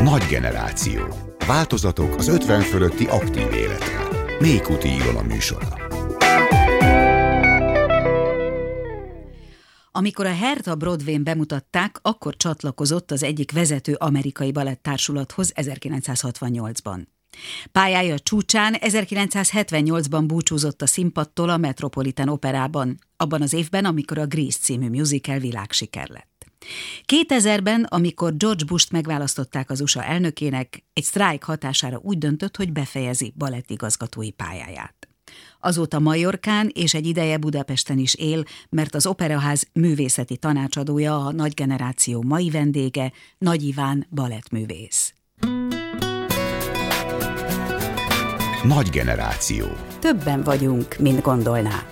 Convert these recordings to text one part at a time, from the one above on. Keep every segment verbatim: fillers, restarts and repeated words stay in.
Nagy generáció. Változatok az ötven fölötti aktív életre. Mélykuti Ilona műsora. Amikor a Hertha Broadwayn bemutatták, akkor csatlakozott az egyik vezető amerikai baletttársulathoz ezerkilencszázhatvannyolcban. Pályája csúcsán ezerkilencszázhetvennyolcban búcsúzott a színpadtól a Metropolitan Operában, abban az évben, amikor a Grease című musical világsiker lett. kétezerben, amikor George Bush-t megválasztották az u es á elnökének, egy sztrájk hatására úgy döntött, hogy befejezi balettigazgatói pályáját. Azóta Majorkán és egy ideje Budapesten is él, mert az Operaház művészeti tanácsadója, a Nagy generáció mai vendége, Nagy Iván balettművész. Nagy generáció. Többen vagyunk, mint gondolná.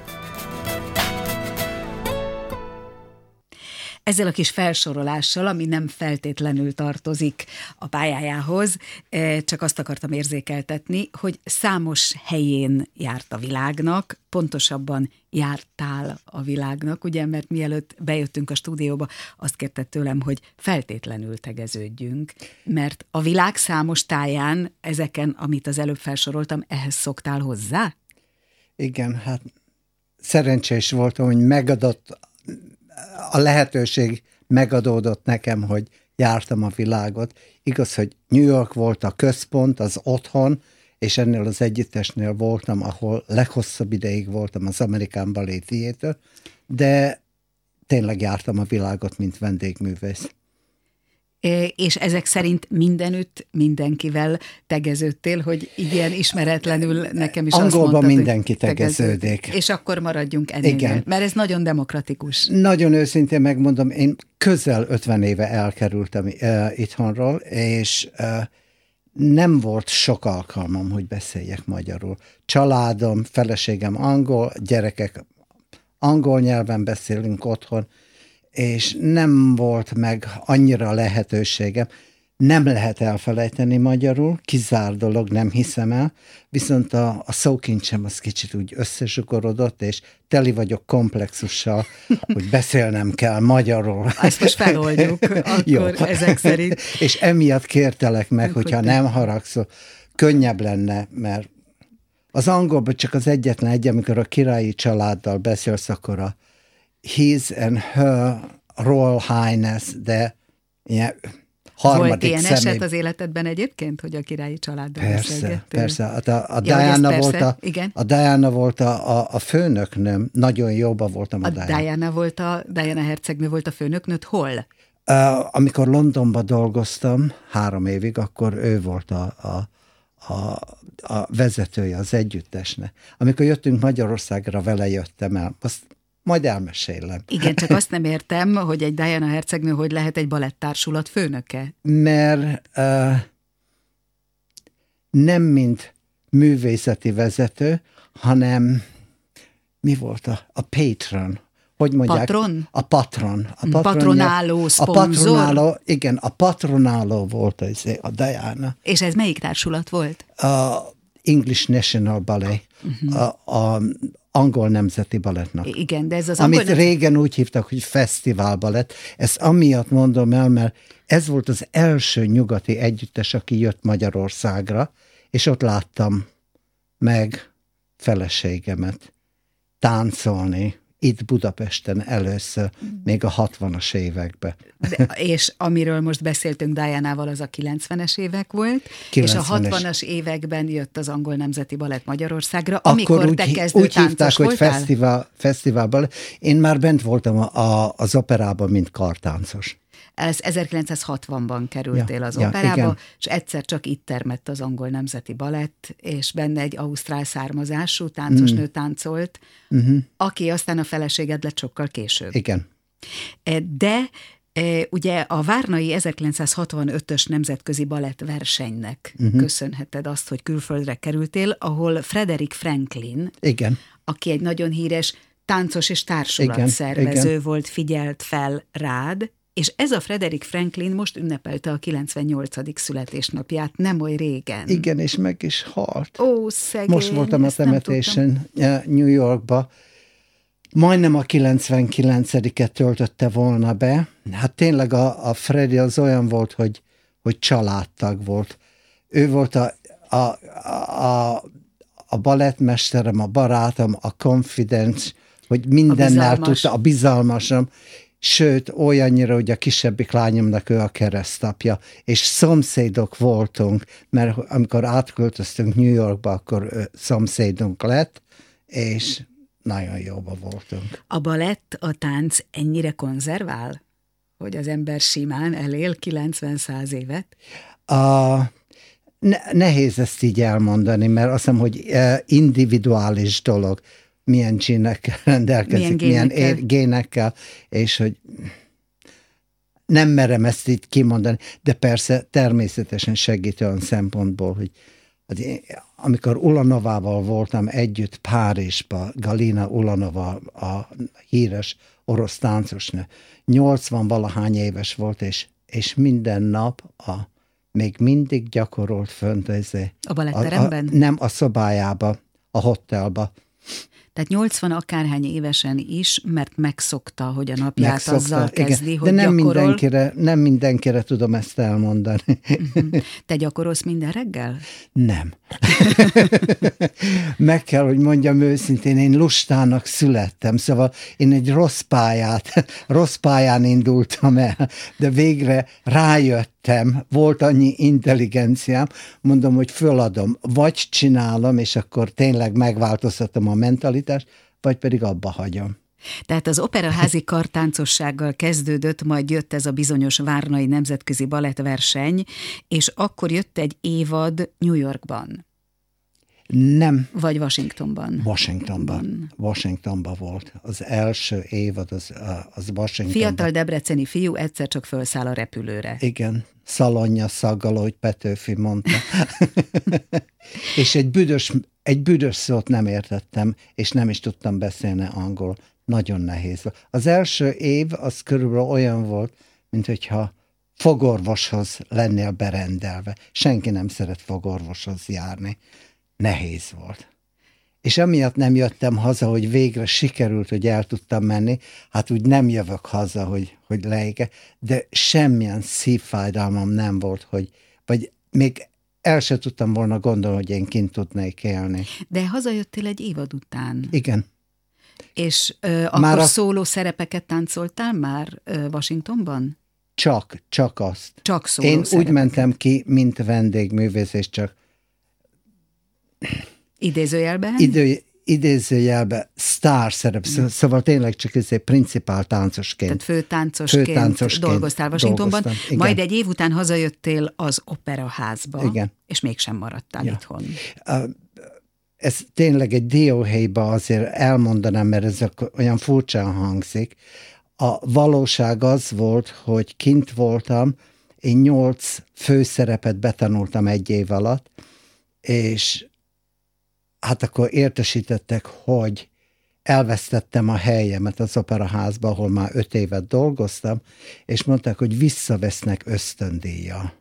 Ezzel a kis felsorolással, ami nem feltétlenül tartozik a pályájához, csak azt akartam érzékeltetni, hogy számos helyén járt a világnak, pontosabban jártál a világnak, ugye, mert mielőtt bejöttünk a stúdióba, azt kérted tőlem, hogy feltétlenül tegeződjünk, mert a világ számos táján, ezeken, amit az előbb felsoroltam, ehhez szoktál hozzá? Igen, hát szerencsés voltam, hogy megadott a lehetőség megadódott nekem, hogy jártam a világot. Igaz, hogy New York volt a központ, az otthon, és ennél az együttesnél voltam, ahol leghosszabb ideig voltam, az American Ballet Theatre, de tényleg jártam a világot, mint vendégművész. És ezek szerint mindenütt, mindenkivel tegeződtél, hogy igen, ismeretlenül nekem is Angolban azt mondtad, mindenki tegeződik. És akkor maradjunk ennél, igen. Mert ez nagyon demokratikus. Nagyon őszintén megmondom, én közel ötven éve elkerültem uh, itthonról, és uh, nem volt sok alkalmam, hogy beszéljek magyarul. Családom, feleségem angol, gyerekek angol nyelven beszélünk otthon, és nem volt meg annyira lehetőségem. Nem lehet elfelejteni magyarul, kizár dolog, nem hiszem el, viszont a, a szókincsem az kicsit úgy összezsugorodott, és teli vagyok komplexussal, hogy beszélnem kell magyarul. Ezt most feloldjuk, akkor jó. Ezek szerint. És emiatt kértelek meg, akkor hogyha nem haragszol, könnyebb lenne, mert az angolban csak az egyetlen egy, amikor a királyi családdal beszélsz, akkor a his and her Royal Highness, de ilyen harmadik Volt ilyen személy. eset az életedben egyébként, hogy a királyi családdal Persze, persze. Hát a, a, ja, Diana persze. volt a, igen. a Diana volt a, a, a főnöknőm, nagyon jóban voltam a, a Diana. Diana volt a, Diana hercegnő volt a főnöknőd, hol? Uh, amikor Londonban dolgoztam három évig, akkor ő volt a, a, a, a vezetője az együttesnek. Amikor jöttünk Magyarországra, vele jöttem el. Azt majd elmesélem. Igen, csak azt nem értem, hogy egy Diana hercegnő hogy lehet egy balettársulat főnöke? Mert uh, nem mint művészeti vezető, hanem mi volt a, a patron? Hogy mondják? Patron? A patron. A patronja, patronáló, szponzor? A patronáló, igen, a patronáló volt az, a Diana. És ez melyik társulat volt? A English National Ballet. Uh-huh. A, a angol nemzeti balettnak. Igen, de ez az Amit angol régen úgy hívtak, hogy fesztivál balett. Ezt amiatt mondom el, mert ez volt az első nyugati együttes, aki jött Magyarországra, és ott láttam meg feleségemet táncolni, itt Budapesten először, még a hatvanas években. De, és amiről most beszéltünk Dianával, az a kilencvenes évek volt, kilencvenes. És a hatvanas években jött az Angol Nemzeti Balett Magyarországra, Akkor amikor úgy, te kezdő úgy hívták, táncos hogy voltál? fesztivál, fesztivál balett. Én már bent voltam a, a, az operában, mint kartáncos. Ez ezerkilencszázhatvanban kerültél ja, az ja, operába, igen. És egyszer csak itt termett az Angol Nemzeti Balett, és benne egy ausztrál származású táncosnő mm. táncolt, uh-huh. aki aztán a feleséged lett sokkal később. Igen. De ugye a várnai ezerkilencszázhatvanötös nemzetközi balett versenynek uh-huh. köszönheted azt, hogy külföldre kerültél, ahol Frederick Franklin, igen. aki egy nagyon híres táncos és társulatszervező igen, volt, figyelt fel rád, és ez a Frederick Franklin most ünnepelte a kilencvennyolcadik születésnapját, nem oly régen. Igen, és meg is halt. Ó, szegény. Most voltam a temetésen New Yorkba. Majdnem a kilencvenkilencediket töltötte volna be. Hát tényleg a, a Freddy az olyan volt, hogy, hogy családtag volt. Ő volt a, a, a, a balettmesterem, a barátom, a confidence, hogy mindennel tudta, a bizalmasom, sőt, olyannyira, hogy a kisebbik lányomnak ő a keresztapja, és szomszédok voltunk, mert amikor átköltöztünk New Yorkba, akkor szomszédunk lett, és nagyon jóba voltunk. A balett, a tánc ennyire konzervál, hogy az ember simán elél kilencven-száz évet? A, ne, nehéz ezt így elmondani, mert azt hiszem, hogy individuális dolog, milyen csinekkel rendelkezik, milyen, génekkel. milyen génekkel, és hogy nem merem ezt így kimondani, de persze természetesen segít olyan szempontból, hogy amikor Ulanovával voltam együtt Párizsba, Galina Ulanova, a híres orosz táncosnő, nyolcvan-valahány éves volt, és, és minden nap a, még mindig gyakorolt fönt ezért. A baletteremben? A, a, nem, a szobájába, a hotelba. Tehát nyolcvan akárhány évesen is, mert megszokta, hogy a napját megszokta, azzal kezdi, igen. hogy De nem gyakorol. Mindenkire, nem mindenkire tudom ezt elmondani. Uh-huh. Te gyakorolsz minden reggel? Nem. Meg kell, hogy mondjam őszintén, én lustának születtem, szóval én egy rossz pályát, rossz pályán indultam el, de végre rájöttem, volt annyi intelligenciám, mondom, hogy föladom, vagy csinálom, és akkor tényleg megváltoztatom a mentalitást, vagy pedig abba hagyom. Tehát az operaházi kartáncossággal kezdődött, majd jött ez a bizonyos Várnai Nemzetközi Balettverseny, és akkor jött egy évad New Yorkban. Nem. Vagy Washingtonban. Washingtonban. Washingtonban volt. Az első évad az, az Washingtonban. Fiatal debreceni fiú egyszer csak felszáll a repülőre. Igen. Szalonja szaggal, ahogy Petőfi mondta. És egy büdös, egy büdös szót nem értettem, és nem is tudtam beszélni angol. Nagyon nehéz volt. Az első év az körülbelül olyan volt, mint hogyha fogorvoshoz lennél berendelve. Senki nem szeret fogorvoshoz járni. Nehéz volt. És amiatt nem jöttem haza, hogy végre sikerült, hogy el tudtam menni, hát úgy nem jövök haza, hogy, hogy leége, de semmilyen szívfájdalmam nem volt, hogy, vagy még el se tudtam volna gondolni, hogy én kint tudnék élni. De hazajöttél egy évad után. Igen. És ö, akkor a... szóló szerepeket táncoltál már ö, Washingtonban? Csak, csak azt. Csak szóló Én szerepeket. úgy mentem ki, mint vendégművész, és csak idézőjelben? Idő, idézőjelben sztár szerep, mm. szóval tényleg csak ezért principál táncosként. Tehát főtáncosként, főtáncosként dolgoztál Washingtonban, majd egy év után hazajöttél az operaházba, igen. és mégsem maradtál ja. itthon. Ez tényleg egy dióhéjba azért elmondanám, mert ez olyan furcsán hangzik. A valóság az volt, hogy kint voltam, én nyolc főszerepet betanultam egy év alatt, és hát akkor értesítettek, hogy elvesztettem a helyemet az operaházba, ahol már öt évet dolgoztam, és mondták, hogy visszavesznek ösztöndíjjal.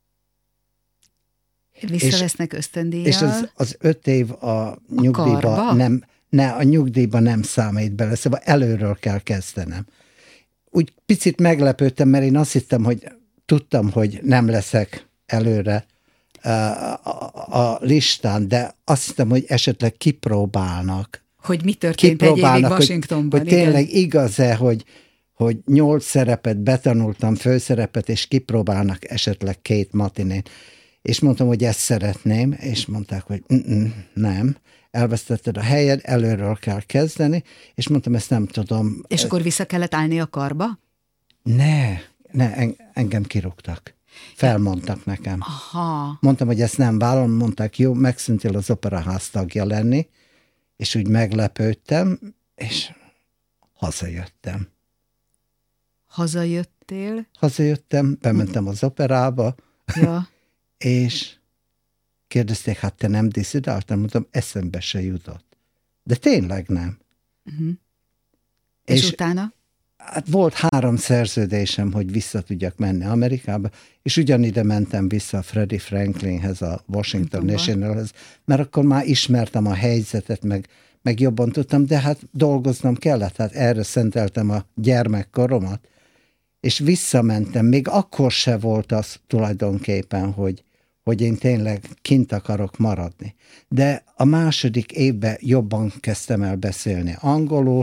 Visszavesznek ösztöndíjjal? És az, az öt év a nyugdíjba a nem, ne, a nyugdíjba nem számít bele, szóval előről kell kezdenem. Úgy picit meglepődtem, mert én azt hittem, hogy tudtam, hogy nem leszek előre a, a, a listán, de azt hittem, hogy esetleg kipróbálnak. Hogy mi történt egy évig Washingtonban. Hogy, hogy tényleg igaz-e, hogy, hogy nyolc szerepet betanultam, főszerepet, és kipróbálnak esetleg két matinén. És mondtam, hogy ezt szeretném, és mondták, hogy nem, elvesztetted a helyed, előről kell kezdeni, és mondtam, ezt nem tudom. És akkor vissza kellett állni a karba? Ne, ne, engem kirúgtak. Felmondtak nekem. Aha. Mondtam, hogy ezt nem vállalom, mondták, jó, megszűntél az operaház tagja lenni, és úgy meglepődtem, és hazajöttem. Hazajöttél? Hazajöttem, bementem az operába, ja. és kérdezték, hát te nem diszidáltál? Mondtam, eszembe se jutott. De tényleg nem. Uh-huh. És, és utána? Hát volt három szerződésem, hogy vissza tudjak menni Amerikába, és ugyanide mentem vissza a Freddie Franklinhez, a Washington Nationalhez, mert akkor már ismertem a helyzetet, meg, meg jobban tudtam, de hát dolgoznom kellett, hát erre szenteltem a gyermekkoromat, és visszamentem, még akkor se volt az tulajdonképpen, hogy, hogy én tényleg kint akarok maradni. De a második évben jobban kezdtem el beszélni angolul,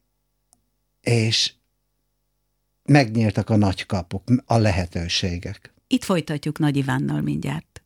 és megnyíltak a nagy kapuk, a lehetőségek. Itt folytatjuk Nagy Ivánnal mindjárt.